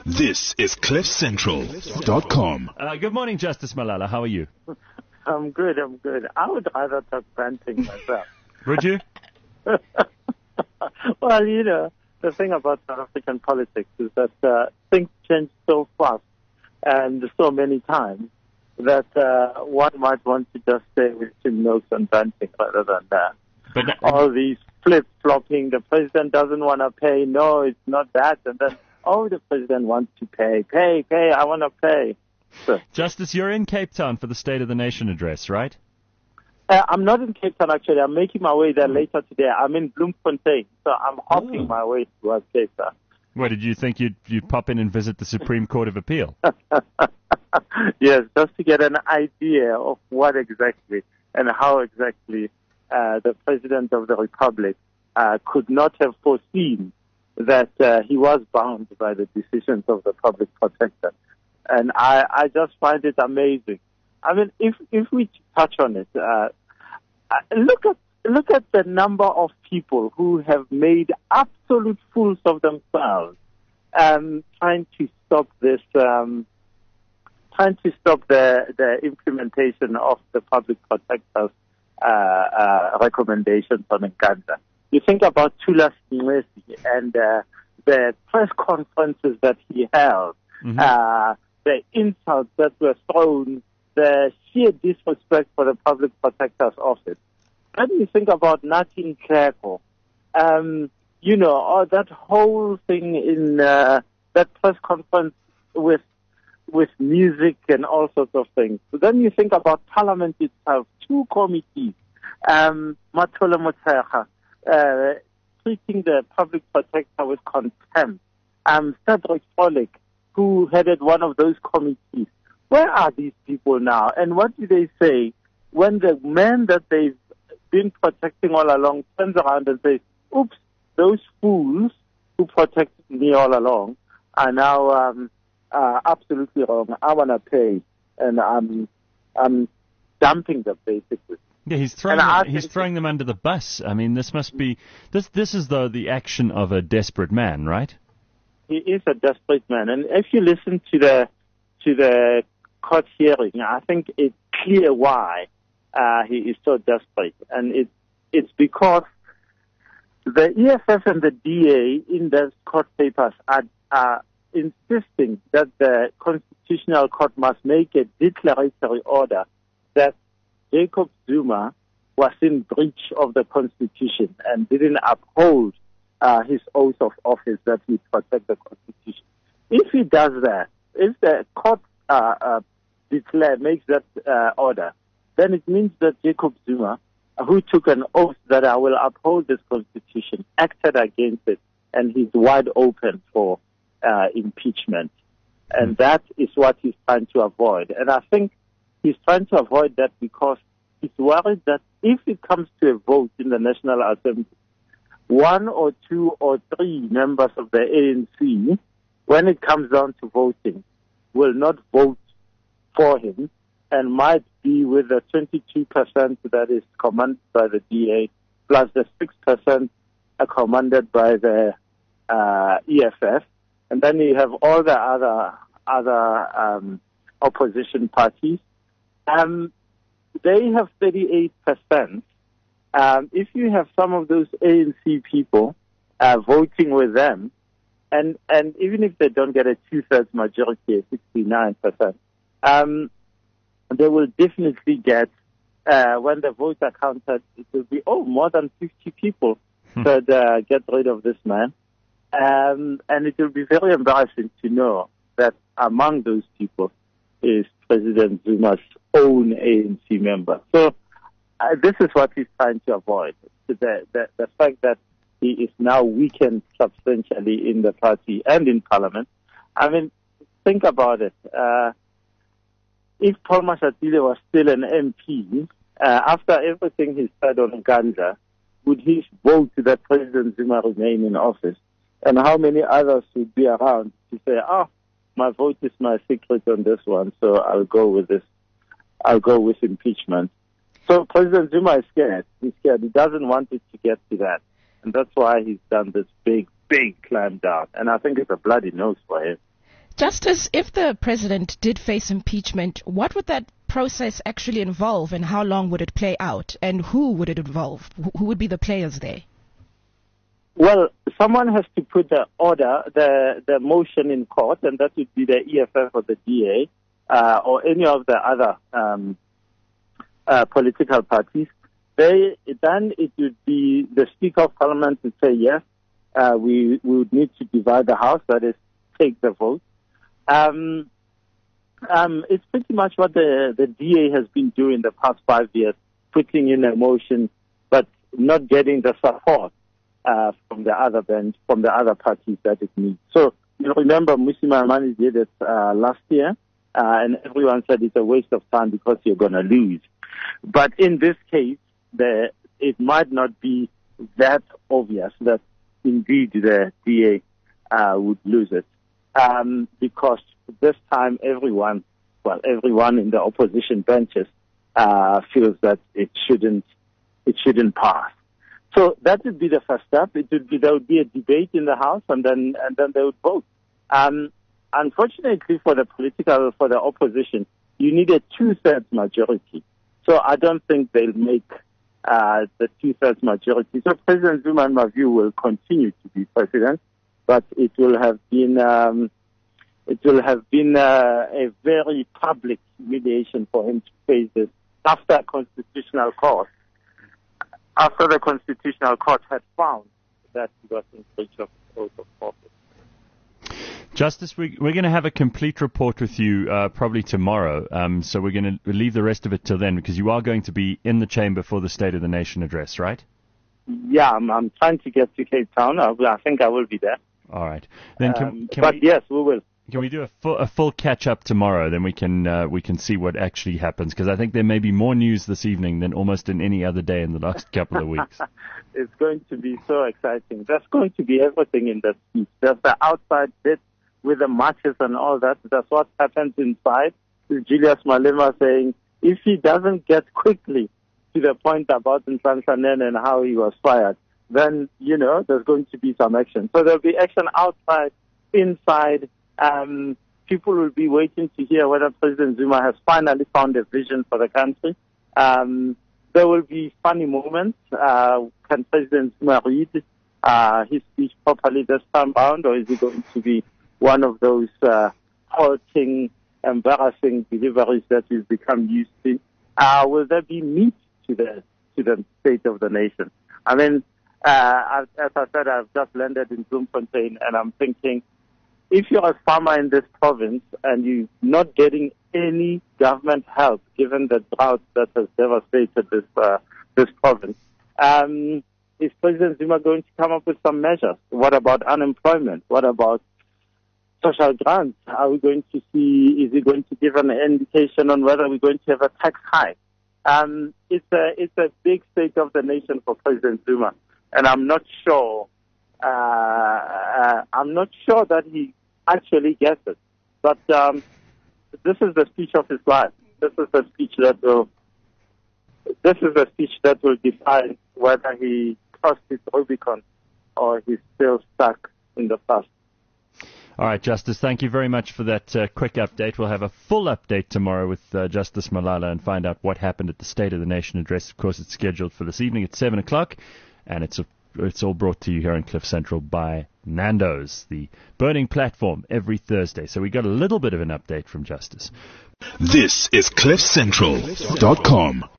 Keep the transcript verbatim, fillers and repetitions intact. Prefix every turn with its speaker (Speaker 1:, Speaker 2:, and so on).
Speaker 1: This is cliff central dot com.
Speaker 2: Uh, good morning, Justice Malala. How are you?
Speaker 3: I'm good, I'm good. I would rather talk ranting myself.
Speaker 2: Would you?
Speaker 3: Well, you know, the thing about South African politics is that uh, things change so fast and so many times that uh, one might want to just stay with Tim notes and ranting rather than uh,
Speaker 2: But no-
Speaker 3: all these flip-flopping. The president doesn't want to pay. No, it's not that. And then, oh, the president wants to pay. Pay, pay, I want to pay. So,
Speaker 2: Justice, you're in Cape Town for the State of the Nation address, right?
Speaker 3: Uh, I'm not in Cape Town, actually. I'm making my way there later today. I'm in Bloemfontein, so I'm hopping
Speaker 2: Oh.
Speaker 3: my way towards Cape Town.
Speaker 2: What, did you think you'd, you'd pop in and visit the Supreme Court of Appeal?
Speaker 3: Yes, just to get an idea of what exactly and how exactly uh, the President of the Republic uh, could not have foreseen that uh, he was bound by the decisions of the public protector. And I, I just find it amazing. I mean, if if we touch on it, uh, look at look at the number of people who have made absolute fools of themselves, um, trying to stop this, um, trying to stop the the implementation of the public protector's uh, uh, recommendations on Nkandla. You think about Thula Singesi and uh, the press conferences that he held,
Speaker 2: Mm-hmm.
Speaker 3: uh, the insults that were thrown, the sheer disrespect for the public protector's office. Then you think about Nathi Nhleko, um, you know, or that whole thing in uh, that press conference with with music and all sorts of things. So then you think about Parliament itself, two committees, um, Mathole Motshekga, uh, treating the public protector with contempt, um, Cedric Solik, who headed one of those committees. Where are these people now? And what do they say when the man that they've been protecting all along turns around and says, oops, those fools who protected me all along are now um, uh, absolutely wrong. I want to pay. And I'm, I'm dumping them, basically.
Speaker 2: Yeah, he's throwing
Speaker 3: And I
Speaker 2: them, he's
Speaker 3: think-
Speaker 2: throwing them under the bus. I mean, this must be this this is the the action of a desperate man, right?
Speaker 3: He is a desperate man. And if you listen to the to the court hearing, I think it's clear why uh, he is so desperate. And it, it's because the E F F and the D A in those court papers are, are insisting that the Constitutional Court must make a declaratory order that Jacob Zuma was in breach of the Constitution and didn't uphold uh, his oath of office that he protect the Constitution. If he does that, if the court uh, uh, declare makes that uh, order, then it means that Jacob Zuma, who took an oath that I will uphold this Constitution, acted against it, and he's wide open for uh, impeachment. And that is what he's trying to avoid. And I think he's trying to avoid that because he's worried that if it comes to a vote in the National Assembly, one or two or three members of the A N C, when it comes down to voting, will not vote for him and might be with the twenty-two percent that is commanded by the D A plus the six percent commanded by the uh, E F F. And then you have all the other other um, opposition parties. Um, they have thirty-eight percent. Um, if you have some of those A N C people uh, voting with them, and, and even if they don't get a two-thirds majority, sixty-nine percent, um, they will definitely get, uh, when the votes are counted, it will be, oh, more than fifty people that uh, get rid of this man. Um, and it will be very embarrassing to know that among those people is President Zuma's own A N C member. So uh, this is what he's trying to avoid, the, the, the fact that he is now weakened substantially in the party and in Parliament. I mean, think about it. Uh, if Paul Mashatile was still an M P, uh, after everything he said on Nkandla, would he vote that President Zuma remain in office? And how many others would be around to say, oh, my vote is my secret on this one, so I'll go with this. I'll go with impeachment. So President Zuma is scared. He's scared. He doesn't want it to get to that. And that's why he's done this big, big climb down. And I think it's a bloody nose for him.
Speaker 4: Justice, if the president did face impeachment, what would that process actually involve, and how long would it play out, and who would it involve? Who would be the players there?
Speaker 3: Well, someone has to put the order, the, the motion in court, and that would be the E F F or the D A, uh, or any of the other um, uh, political parties. They, then it would be the Speaker of Parliament would say, yes, uh, we, we would need to divide the House, that is, take the vote. Um, um, it's pretty much what the, the D A has been doing the past five years, putting in a motion, but not getting the support uh, from the other bench, from the other parties that it needs. So, you know, remember, Mmusi Maimane did it uh, last year, uh, and everyone said it's a waste of time because you're going to lose. But in this case, the, it might not be that obvious that indeed the D A uh, would lose it. Um, because this time everyone, well, everyone in the opposition benches uh, feels that it shouldn't, it shouldn't pass. So that would be the first step. It would be there would be a debate in the House, and then and then they would vote. Um, unfortunately for the political for the opposition, you need a two-thirds majority. So I don't think they'll make uh, the two-thirds majority. So President Zuma, in my view, will continue to be president. But it will have been um, it will have been uh, a very public humiliation for him to face this after a constitutional court, after the constitutional court had found that he was in breach of oath of office.
Speaker 2: Justice, we, we're going to have a complete report with you uh, probably tomorrow, um, so we're going to leave the rest of it till then, because you are going to be in the chamber for the State of the Nation address, right?
Speaker 3: Yeah, I'm, I'm trying to get to Cape Town. I, I think I will be there.
Speaker 2: All right. Then can,
Speaker 3: um,
Speaker 2: can
Speaker 3: but
Speaker 2: we,
Speaker 3: yes, we will.
Speaker 2: Can we do a full, a full catch up tomorrow? Then we can uh, we can see what actually happens, because I think there may be more news this evening than almost in any other day in the last couple of weeks.
Speaker 3: It's going to be so exciting. There's going to be everything in that speech. There's the outside bit with the marches and all that. That's what happens inside. With Julius Malema saying if he doesn't get quickly to the point about Nhlanhla and how he was fired, then, you know, there's going to be some action. So there'll be action outside, inside. Um, people will be waiting to hear whether President Zuma has finally found a vision for the country. Um, there will be funny moments. Uh, can President Zuma read uh, his speech properly this time round, or is he going to be one of those uh, halting, embarrassing deliveries that we've become used to? Uh, will there be meat to the to the State of the Nation? I mean, uh, as I said, I've just landed in Bloemfontein, and I'm thinking, if you're a farmer in this province and you're not getting any government help, given the drought that has devastated this uh, this province, um, is President Zuma going to come up with some measures? What about unemployment? What about social grants? Are we going to see, is he going to give an indication on whether we're going to have a tax hike? Um, it's a, it's a big State of the Nation for President Zuma, and I'm not sure, uh, uh, I'm not sure that he actually gets it. But, um, this is the speech of his life. This is the speech that will, this is the speech that will define whether he crossed his Rubicon or he's still stuck in the past.
Speaker 2: All right, Justice, thank you very much for that uh, quick update. We'll have a full update tomorrow with uh, Justice Malala and find out what happened at the State of the Nation address. Of course, it's scheduled for this evening at seven o'clock, and it's a, it's all brought to you here in Cliff Central by Nando's, the burning platform, every Thursday. So we got a little bit of an update from Justice.
Speaker 1: This is cliff central dot com.